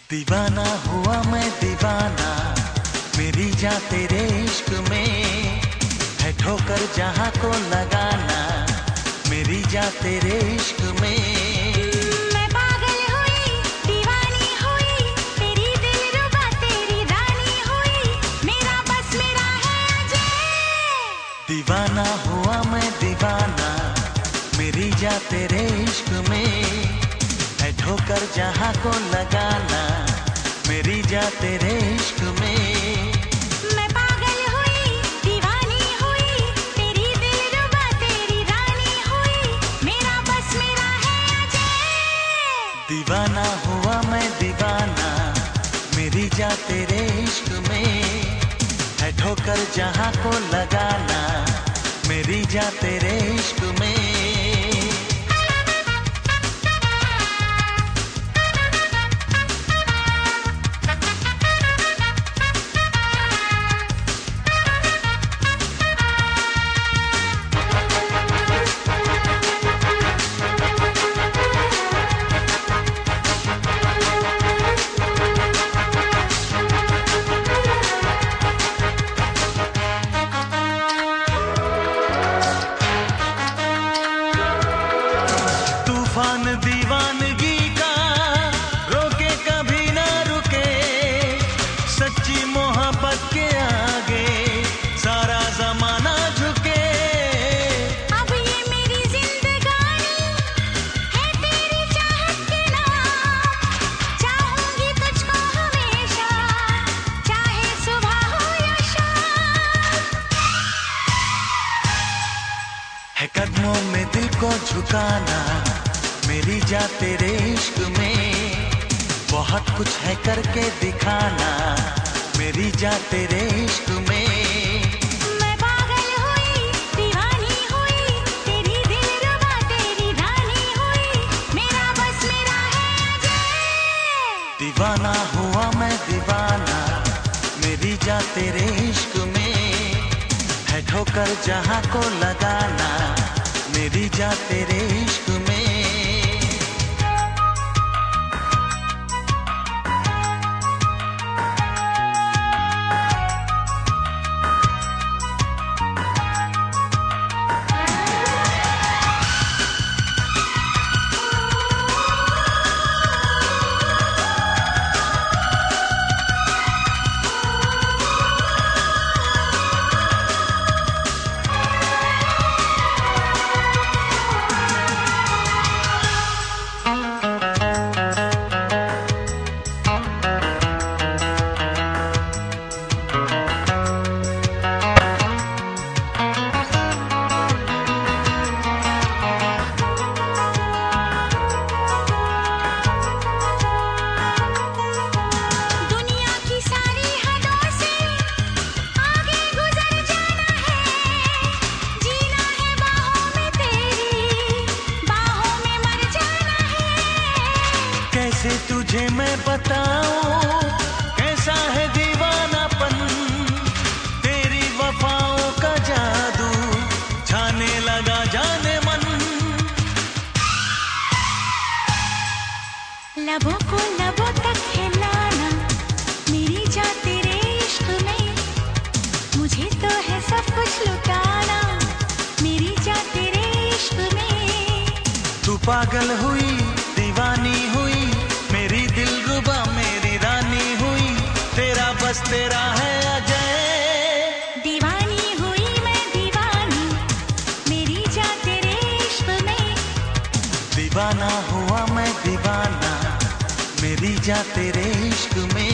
दीवाना हुआ मैं दीवाना, मेरी जा तेरे इश्क में है ठोकर जहाँ को लगाना, मेरी जा तेरे इश्क में। मैं पागल हुई, दीवानी हुई, तेरी दिलरुबा तेरी रानी हुई, मेरा बस मेरा है अजय। दीवाना हुआ मैं दीवाना, मेरी जा तेरे इश्क में है ठोकर जहाँ को लगाना, मेरी जा तेरे इश्क में। मैं पागल हुई, दीवानी हुई, तेरी दिलरुबा तेरी रानी हुई, मेरा बस मेरा है अजय। दीवाना हुआ मैं दीवाना, मेरी जा तेरे इश्क में है ठोकर जहाँ को लगाना, मेरी जा तेरे इश्क में। तूफान दीवानगी का रोके कभी ना रुके, सच्ची मोहब्बत के आगे सारा जमाना झुके। अब ये मेरी जिंदगानी है तेरी चाहत के नाम, चाहूंगी तुझको हमेशा, चाहे सुबह हो या शाम। है कदमों में दिल को झुकाना, मेरी जा तेरे इश्क में बहुत कुछ है करके दिखाना, मेरी जा तेरे इश्क में। मैं पागल हुई, दीवानी हुई, तेरी दिलरुबा तेरी रानी हुई, मेरा बस मेरा है अजय। दीवाना हुआ मैं दीवाना, मेरी जा तेरे इश्क में है ठोकर जहाँ को लगाना, मेरी जा तेरे इश्क में। दुनिया की सारी हदों से आगे गुजर जाना है, जीना है बाहों में तेरी, बाहों में मर जाना है। कैसे तुझे मैं बताऊं कैसा है दीवानापन, तेरी वफाओं का जादू छाने लगा जाने मन। लबों को लबों तक हिलाना, मेरी जा तेरे इश्क में, मुझे तो है सब कुछ लुटाना, मेरी जा तेरे इश्क में। तू पागल हुई, दीवानी हुई, मेरी दिलरुबा मेरी रानी हुई, तेरा बस तेरा है अजय। दीवानी हुई मैं दीवानी, मेरी जा तेरे इश्क में। दीवाना हुआ मैं दीवाना, मेरी जा तेरे इश्क में।